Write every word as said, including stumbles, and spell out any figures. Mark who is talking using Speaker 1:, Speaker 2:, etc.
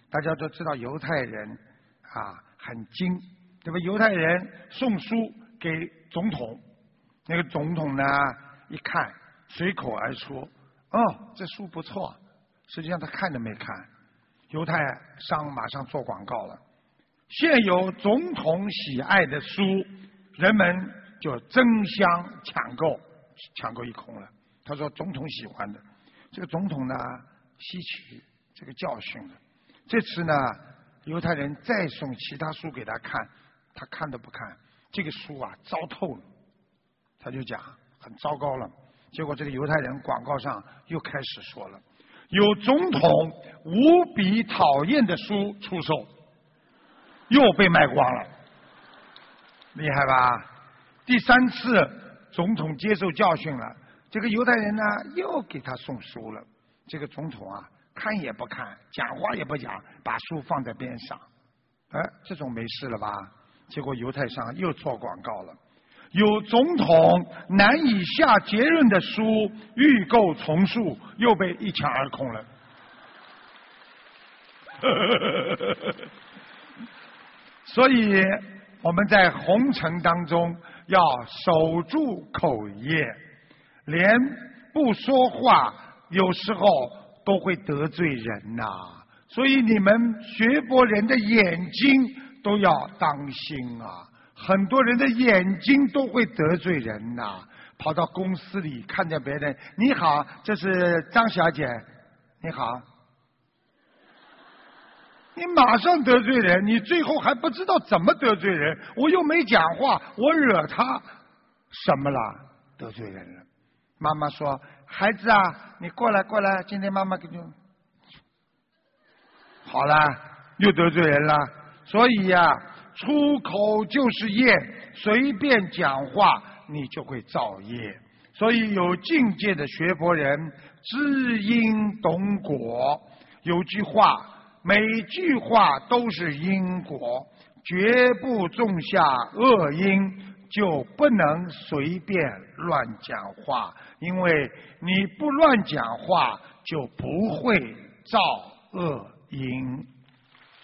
Speaker 1: 大家都知道犹太人啊很精，对吧？犹太人送书给总统，那个总统呢一看，随口而出，哦，这书不错。实际上他看都没看，犹太商马上做广告了。现有总统喜爱的书，人们就争相抢购，抢购一空了。他说总统喜欢的，这个总统呢吸取这个教训了。这次呢，犹太人再送其他书给他看，他看都不看，这个书啊糟透了，他就讲很糟糕了。结果这个犹太人广告上又开始说了，有总统无比讨厌的书出售，又被卖光了，厉害吧？第三次总统接受教训了，这个犹太人呢又给他送书了，这个总统啊看也不看，讲话也不讲，把书放在边上。哎，这种没事了吧？结果犹太商又做广告了，有总统难以下结论的书预购重述，又被一抢而空了。所以我们在红尘当中要守住口业，连不说话有时候都会得罪人呐、啊，所以你们学佛人的眼睛都要当心啊！很多人的眼睛都会得罪人呐、啊，跑到公司里看见别人，你好，这是张小姐，你好，你马上得罪人，你最后还不知道怎么得罪人，我又没讲话，我惹他什么了？得罪人了。妈妈说，孩子啊，你过来过来，今天妈妈给你好了，又得罪人了。所以呀、啊，出口就是业，随便讲话你就会造业。所以有境界的学佛人知因懂果，有句话，每句话都是因果，绝不种下恶因，就不能随便乱讲话，因为你不乱讲话，就不会造恶因。